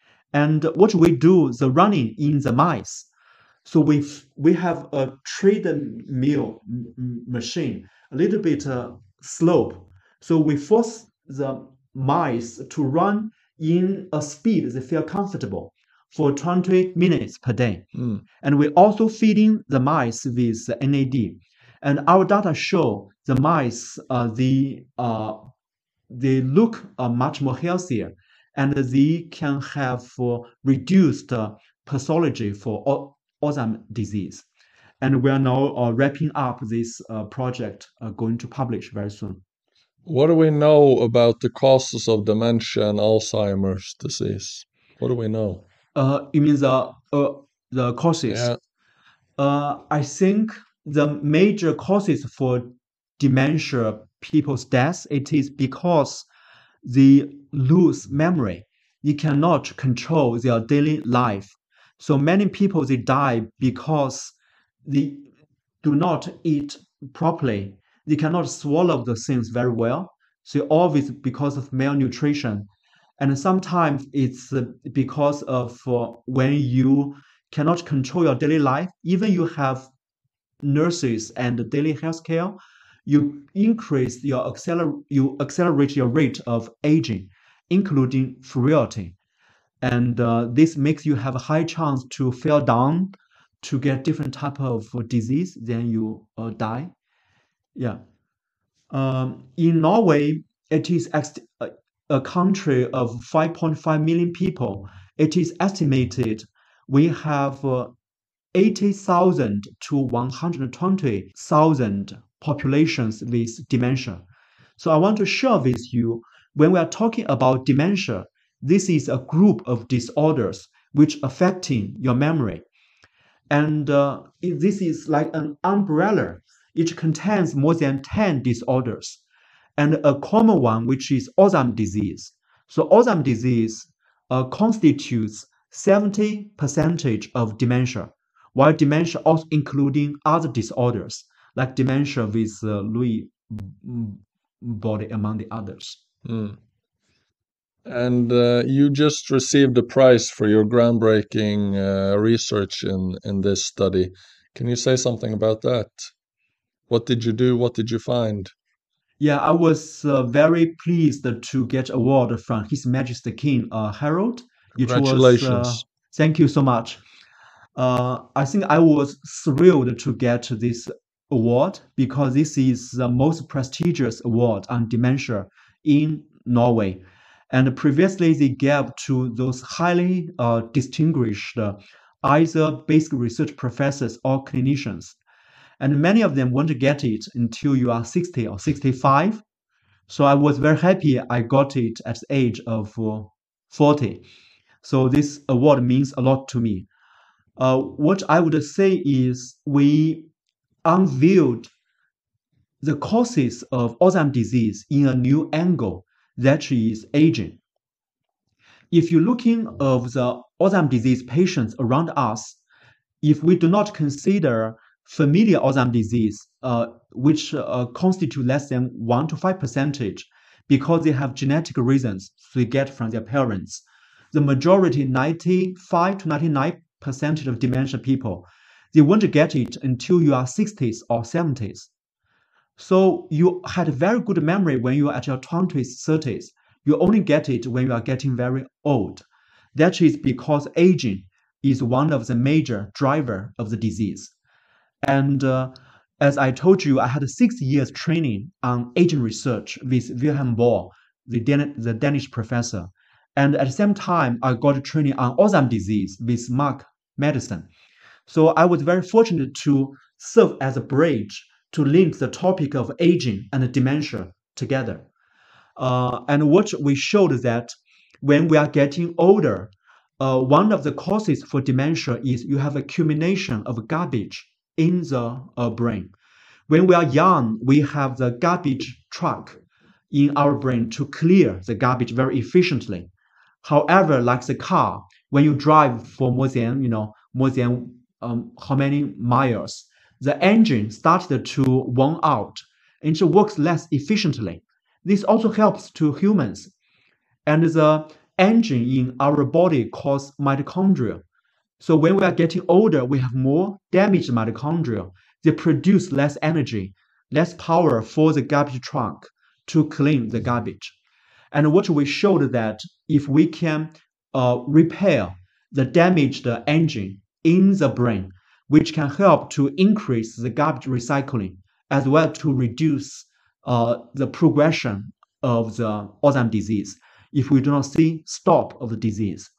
Speaker 2: And what we do, the running in the mice. So we we have a treadmill machine, a little bit uh, slope. So we force the mice to run in a speed they feel comfortable for twenty minutes per day.
Speaker 1: Mm.
Speaker 2: And we also feeding the mice with N A D. And our data show the mice, uh, they, uh, they look uh, much more healthier and they can have uh, reduced uh, pathology for Alzheimer's disease. And we are now uh, wrapping up this uh, project, uh, going to publish very soon.
Speaker 1: What do we know about the causes of dementia and Alzheimer's disease? What do we know?
Speaker 2: Uh, you mean the uh, the causes?
Speaker 1: Yeah.
Speaker 2: Uh, I think the major causes for dementia, people's death, it is because they lose memory. They cannot control their daily life. So many people, they die because they do not eat properly. They cannot swallow the things very well. So always because of malnutrition. And sometimes it's because of uh, when you cannot control your daily life, even you have nurses and daily health care, you increase your acceler- you accelerate your rate of aging, including frailty. And uh, this makes you have a high chance to fall down, to get different type of disease, then you uh, die. Yeah. Um, in Norway, it is ex- a country of five point five million people. It is estimated we have uh, eighty thousand to one hundred twenty thousand populations with dementia. So I want to share with you, when we are talking about dementia, this is a group of disorders which affecting your memory. And uh, this is like an umbrella. It contains more than ten disorders. And a common one, which is Alzheimer's disease. So Alzheimer's disease uh, constitutes seventy percent of dementia, while dementia also including other disorders like dementia with uh, Lewy body among the others.
Speaker 1: Mm. And uh, you just received a prize for your groundbreaking uh, research in, in this study. Can you say something about that? What did you do? What did you find?
Speaker 2: Yeah, I was uh, very pleased to get award from His Majesty King uh, Harold. It was, uh,
Speaker 1: Congratulations.
Speaker 2: thank you so much. Uh, I think I was thrilled to get this award because this is the most prestigious award on dementia in Norway. And previously, they gave to those highly uh, distinguished uh, either basic research professors or clinicians. And many of them won't get it until you are sixty or sixty-five. So I was very happy I got it at the age of uh, forty. So this award means a lot to me. Uh, what I would say is we unveiled the causes of Alzheimer's disease in a new angle, that is aging. If you're looking of the Alzheimer's disease patients around us, if we do not consider familial Alzheimer's disease, uh, which uh, constitute less than one to five percentage, because they have genetic reasons they get from their parents, the majority, ninety-five to ninety-nine percent of dementia people, they won't get it until you are sixties or seventies. So you had a very good memory when you are at your twenties, thirties. You only get it when you are getting very old. That is because aging is one of the major driver of the disease. And uh, as I told you, I had six years training on aging research with Wilhelm Bohr, the, Dan- the Danish professor. And at the same time, I got training on Alzheimer's disease with Mark Medicine. So I was very fortunate to serve as a bridge to link the topic of aging and dementia together. Uh, and what we showed that when we are getting older, uh, one of the causes for dementia is you have accumulation of garbage in the uh, brain. When we are young, we have the garbage truck in our brain to clear the garbage very efficiently. However, like the car, when you drive for more than, you know, more than um, how many miles, the engine started to worn out and it works less efficiently. This also helps to humans. And the engine in our body calls mitochondria. So when we are getting older, we have more damaged mitochondria. They produce less energy, less power for the garbage truck to clean the garbage. And what we showed that if we can uh, repair the damaged engine in the brain, which can help to increase the garbage recycling as well to reduce uh, the progression of the Alzheimer's disease if we do not see stop of the disease.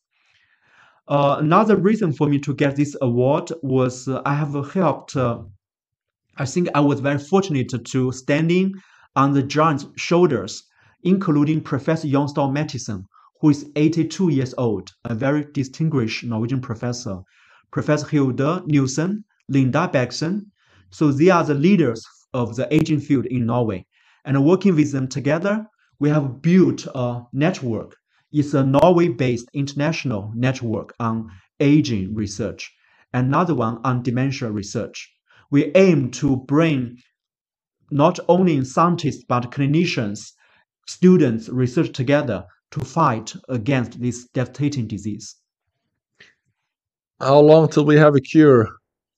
Speaker 2: Uh, another reason for me to get this award was uh, I have helped, uh, I think I was very fortunate to standing on the giant's shoulders, including Professor Jon Ståhl Mathisen, who is eighty-two years old, a very distinguished Norwegian professor, Professor Hilde Nielsen, Linda Bergsen. So they are the leaders of the aging field in Norway. And working with them together, we have built a network. It's a Norway-based international network on aging research, another one on dementia research. We aim to bring not only scientists, but clinicians, students, research together to fight against this devastating disease.
Speaker 1: How long till we have a cure?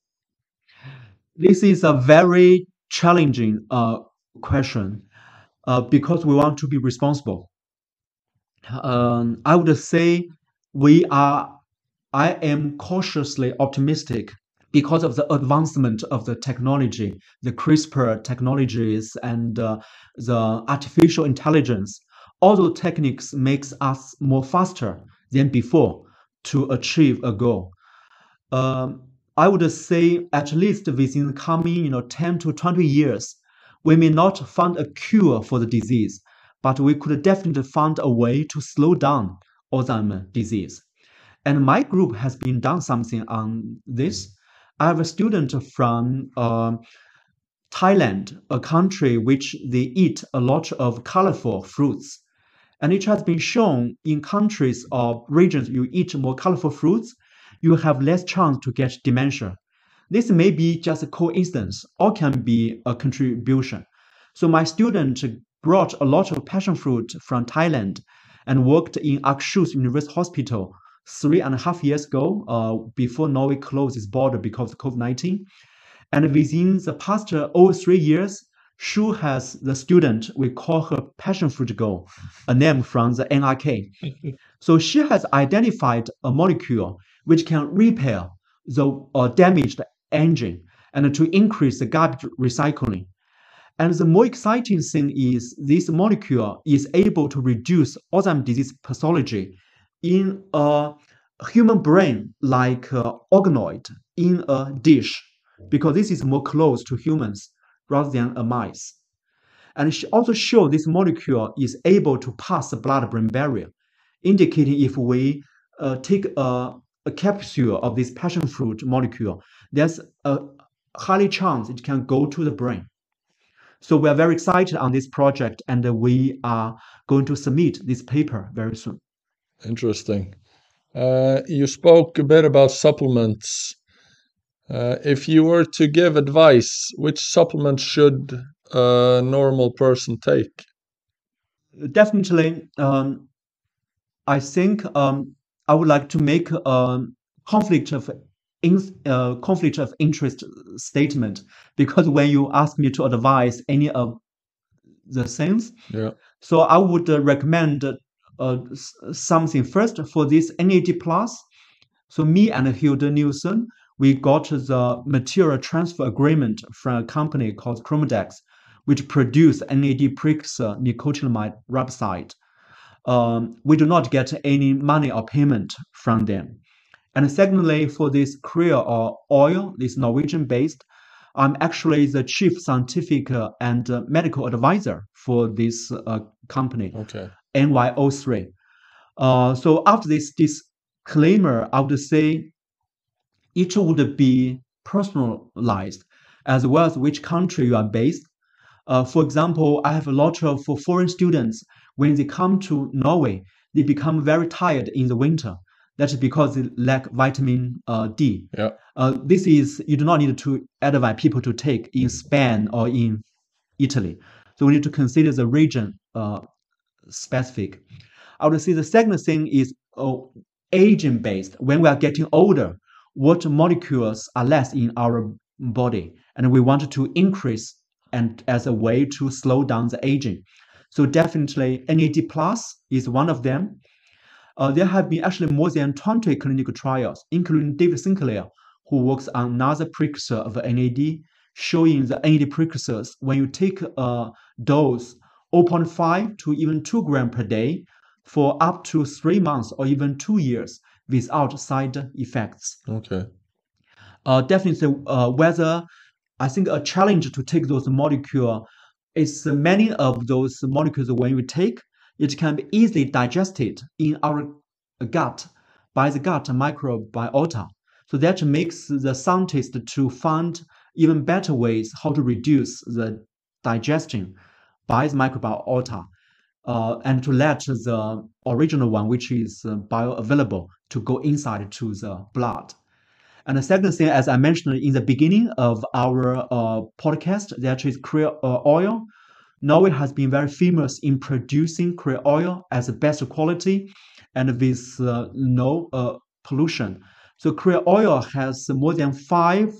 Speaker 2: This is a very challenging uh, question uh, because we want to be responsible. Um, I would say we are, I am cautiously optimistic because of the advancement of the technology, the CRISPR technologies and uh, the artificial intelligence. All those techniques makes us more faster than before to achieve a goal. Um, I would say at least within the coming, you know, ten to twenty years, we may not find a cure for the disease, but we could definitely find a way to slow down Alzheimer's disease. And my group has been done something on this. I have a student from uh, Thailand, a country which they eat a lot of colorful fruits. And it has been shown in countries or regions you eat more colorful fruits, you have less chance to get dementia. This may be just a coincidence or can be a contribution. So my student brought a lot of passion fruit from Thailand and worked in Akershus University Hospital three and a half years ago, uh, before Norway closed its border because of COVID nineteen. And within the past uh, over three years, Shu has the student, we call her passion fruit girl, a name from the N R K. So she has identified a molecule which can repair the uh, damaged engine and to increase the garbage recycling. And the more exciting thing is this molecule is able to reduce Alzheimer's disease pathology in a human brain like uh, organoid in a dish, because this is more close to humans rather than a mice. And she also showed this molecule is able to pass the blood-brain barrier, indicating if we uh, take a, a capsule of this passion fruit molecule, there's a highly chance it can go to the brain. So we are very excited on this project, and we are going to submit this paper very soon.
Speaker 1: Interesting. Uh, you spoke a bit about supplements. Uh, if you were to give advice, which supplements should a normal person take?
Speaker 2: Definitely, um, I think um, I would like to make a conflict of in, uh, conflict of interest statement, because when you ask me to advise any of the things,
Speaker 1: yeah.
Speaker 2: So I would uh, recommend uh, something first for this N A D plus. So me and Hilda Nielsen, we got the material transfer agreement from a company called Chromadex, which produce N A D precursor nicotinamide riboside. Um, we do not get any money or payment from them. And secondly, for this Krill or oil, this Norwegian-based, I'm actually the chief scientific uh, and uh, medical advisor for this uh, company,
Speaker 1: okay.
Speaker 2: N Y O three. Uh, so after this disclaimer, I would say it would be personalized as well as which country you are based. Uh, for example, I have a lot of foreign students. When they come to Norway, they become very tired in the winter. That's because they lack vitamin uh, D.
Speaker 1: Yeah.
Speaker 2: Uh, this is, you do not need to advise people to take in Spain or in Italy. So we need to consider the region uh, specific. I would say the second thing is uh, aging based. When we are getting older, what molecules are less in our body, and we want to increase and as a way to slow down the aging. So definitely N A D plus is one of them. Uh, there have been actually more than twenty clinical trials, including David Sinclair, who works on another precursor of N A D, showing the N A D precursors when you take a dose zero point five to even two grams per day for up to three months or even two years without side effects.
Speaker 1: Okay.
Speaker 2: Uh, definitely, uh, whether I think a challenge to take those molecules is many of those molecules when you take, it can be easily digested in our gut by the gut microbiota. So that makes the scientist to find even better ways how to reduce the digestion by the microbiota uh, and to let the original one, which is uh, bioavailable, to go inside to the blood. And the second thing, as I mentioned in the beginning of our uh, podcast, that is krill uh, oil. Norway has been very famous in producing krill oil as the best quality and with uh, no uh, pollution. So krill oil has more than five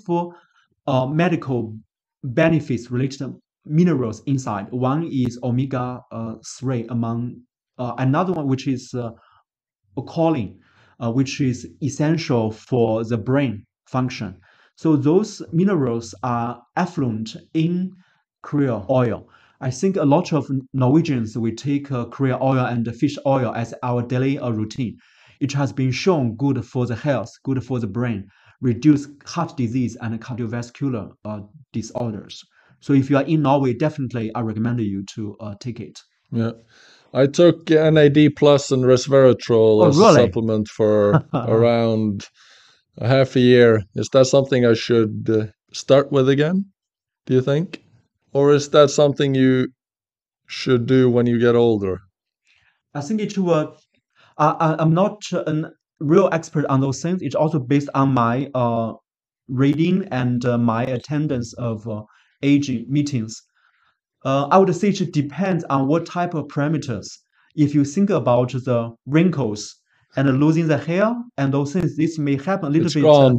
Speaker 2: uh, medical benefits related to minerals inside. One is omega three, among uh, another one which is uh, choline, uh, which is essential for the brain function. So those minerals are affluent in krill oil. I think a lot of Norwegians will take uh, krill oil and fish oil as our daily uh, routine. It has been shown good for the health, good for the brain, reduce heart disease and cardiovascular uh, disorders. So if you are in Norway, definitely I recommend you to uh, take it.
Speaker 1: Yeah. I took N A D plus and resveratrol
Speaker 2: oh,
Speaker 1: as
Speaker 2: really?
Speaker 1: a supplement for around a half a year. Is that something I should uh, start with again, do you think? Or is that something you should do when you get older?
Speaker 2: I think it will. I, I, I'm not a real expert on those things. It's also based on my uh, reading and uh, my attendance of uh, aging meetings. Uh, I would say it depends on what type of parameters. If you think about the wrinkles and losing the hair and those things, this may happen a little
Speaker 1: It's
Speaker 2: bit
Speaker 1: gone.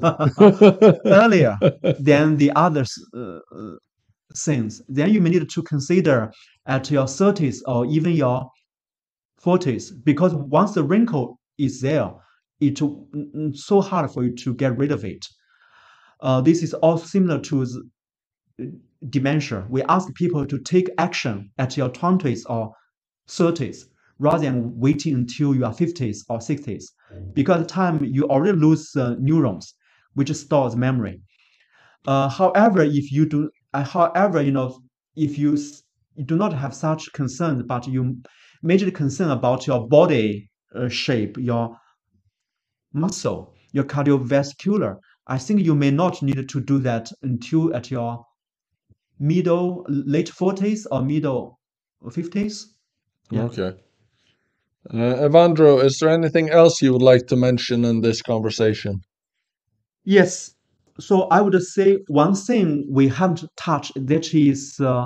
Speaker 2: earlier than the other uh, uh, things. Then you may need to consider at your thirties or even your forties, because once the wrinkle is there, it's so hard for you to get rid of it. Uh, this is also similar to the dementia. We ask people to take action at your twenties or thirties rather than waiting until you are fifties or sixties, because at the time you already lose uh, neurons, which stores memory. Uh, however, if you do, uh, however, you know, if you, you do not have such concerns, but you majorly concern about your body uh, shape, your muscle, your cardiovascular, I think you may not need to do that until at your middle, late forties or middle fifties. Yeah.
Speaker 1: Okay. Uh, Evandro, is there anything else you would like to mention in this conversation?
Speaker 2: Yes. So I would say one thing we haven't touched, that is uh,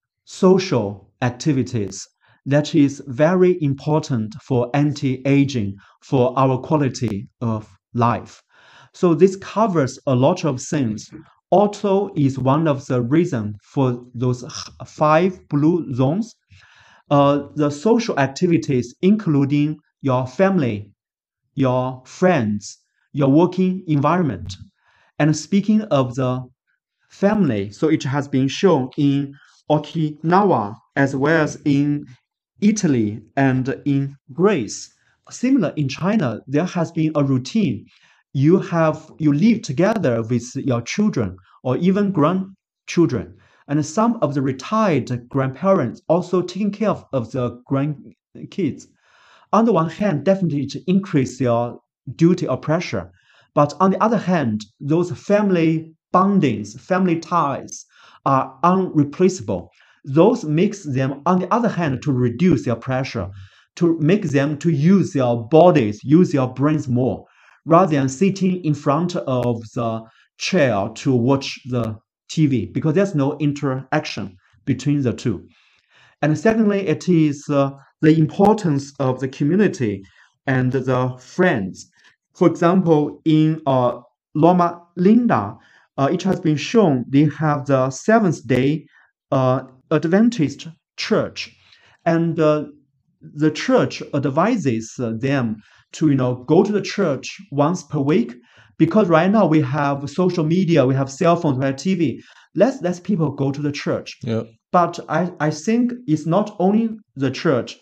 Speaker 2: social activities. That is very important for anti-aging, for our quality of life. So this covers a lot of things. Also is one of the reasons for those five blue zones. Uh, the social activities, including your family, your friends, your working environment. And speaking of the family, so it has been shown in Okinawa as well as in Italy and in Greece. Similar in China, there has been a routine. You have you live together with your children or even grandchildren, and some of the retired grandparents also taking care of, of the grandkids. On the one hand, definitely it increase your duty or pressure, but on the other hand, those family bondings, family ties are unreplaceable. Those makes them, on the other hand, to reduce their pressure, to make them to use their bodies, use their brains more, rather than sitting in front of the chair to watch the T V, because there's no interaction between the two. And secondly, it is uh, the importance of the community and the friends. For example, in uh, Loma Linda, uh, it has been shown they have the Seventh Day uh, Adventist Church, and uh, the church advises uh, them to you know go to the church once per week, because right now we have social media, we have cell phones, we have T V. Let's let people go to the church.
Speaker 1: Yeah.
Speaker 2: But I, I think it's not only the church.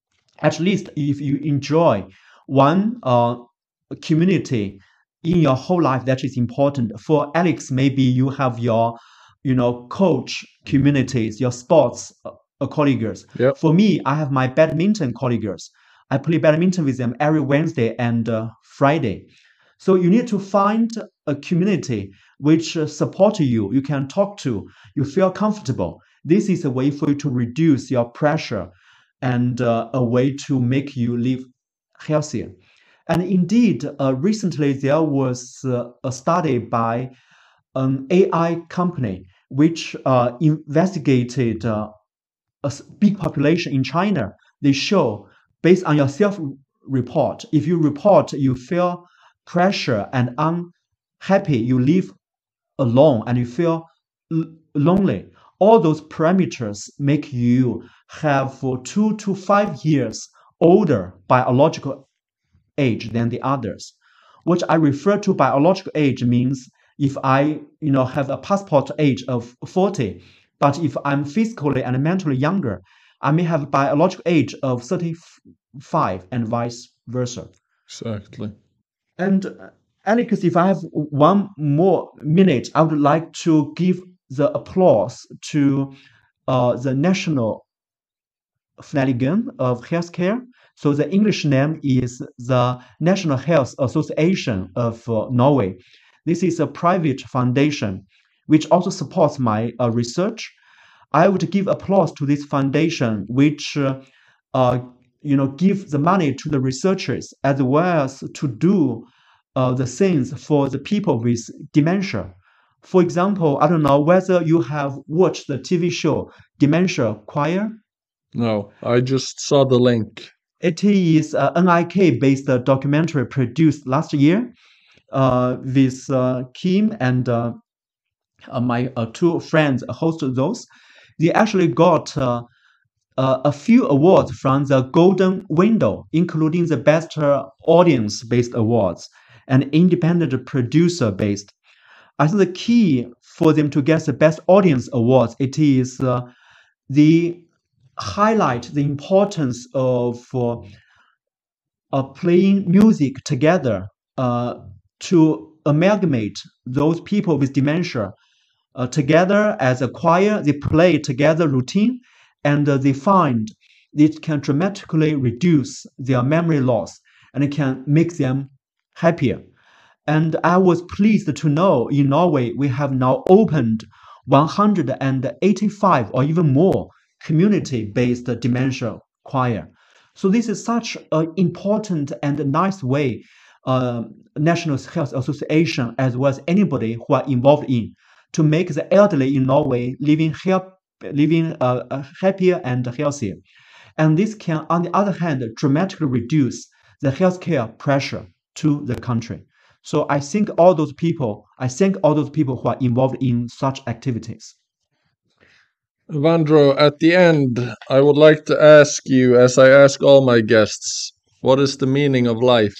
Speaker 2: At least if you enjoy one uh, community in your whole life, that is important. For Alex, maybe you have your, you know, coach communities, your sports uh, colleagues.
Speaker 1: Yep.
Speaker 2: For me, I have my badminton colleagues. I play badminton with them every Wednesday and uh, Friday. So you need to find a community which uh, support you, you can talk to, you feel comfortable. This is a way for you to reduce your pressure and uh, a way to make you live healthier. And indeed, uh, recently there was uh, a study by an A I company which uh, investigated uh, a big population in China. They show, based on your self-report, if you report you feel pressure and unhappy, you live alone and you feel l- lonely, all those parameters make you have for two to five years older biological age than the others. What I refer to biological age means if I, you know, have a passport age of forty, but if I'm physically and mentally younger, I may have a biological age of thirty-five and vice versa.
Speaker 1: Exactly.
Speaker 2: And uh, Alex, if I have one more minute, I would like to give the applause to uh, the National Flanagan of Healthcare. So the English name is the National Health Association of uh, Norway. This is a private foundation which also supports my uh, research. I would give applause to this foundation, which uh, uh, you know, give the money to the researchers as well as to do uh, the things for the people with dementia. For example, I don't know whether you have watched the T V show Dementia Choir.
Speaker 1: No, I just saw the link.
Speaker 2: It is an N I K-based documentary produced last year uh, with uh, Kim and uh, uh, my uh, two friends hosted those. They actually got uh, uh, a few awards from the Golden Window, including the Best uh, Audience-based awards and Independent Producer-based. I think the key for them to get the Best Audience awards, it is uh, the highlight the importance of uh, uh, playing music together uh, to amalgamate those people with dementia uh, together as a choir. They play together routine, and uh, they find it can dramatically reduce their memory loss and it can make them happier. And I was pleased to know in Norway we have now opened one hundred eighty-five or even more community-based dementia choir. So this is such an important and nice way uh, National Health Association as well as anybody who are involved in to make the elderly in Norway living, help, living uh, happier and healthier. And this can, on the other hand, dramatically reduce the healthcare pressure to the country. So I think all those people, I thank all those people who are involved in such activities.
Speaker 1: Evandro, at the end, I would like to ask you, as I ask all my guests, what is the meaning of life?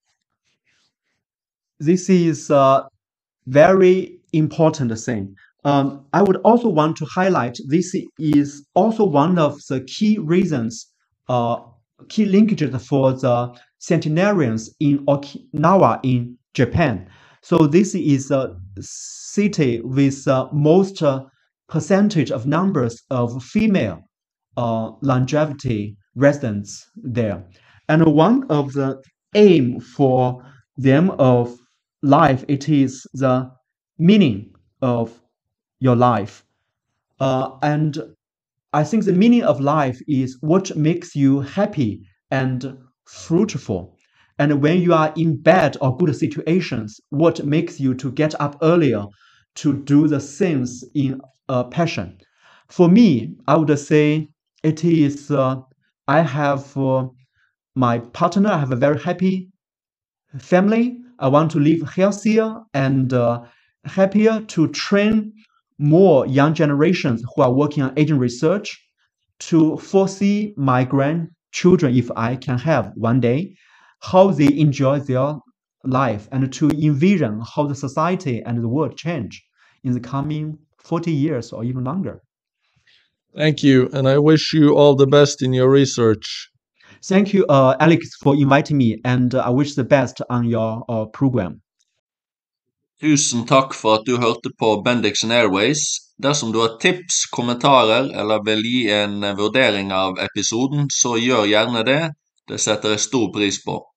Speaker 2: This is a very important thing. Um, I would also want to highlight this is also one of the key reasons, uh, key linkages for the centenarians in Okinawa in Japan. So this is a city with uh, most uh, percentage of numbers of female uh, longevity residents there. And one of the aim for them of life, it is the meaning of your life. Uh, and I think the meaning of life is what makes you happy and fruitful. And when you are in bad or good situations, what makes you to get up earlier to do the things in uh, passion. For me, I would say it is, uh, I have uh, my partner, I have a very happy family. I want to live healthier and uh, happier, to train more young generations who are working on aging research, to foresee my grandchildren, if I can have one day, how they enjoy their life, and to envision how the society and the world change in the coming forty years or even longer.
Speaker 1: Thank you, and I wish you all the best in your research.
Speaker 2: Thank you, uh, Alex, for inviting me, and uh, I wish the best on your uh, program.
Speaker 1: Tusen takk for at du hørte på Bendixen Airways. Dersom du har tips, kommentarer eller vil gi en vurdering av episoden, så gjør gjerne det. Det setter jeg stor pris på.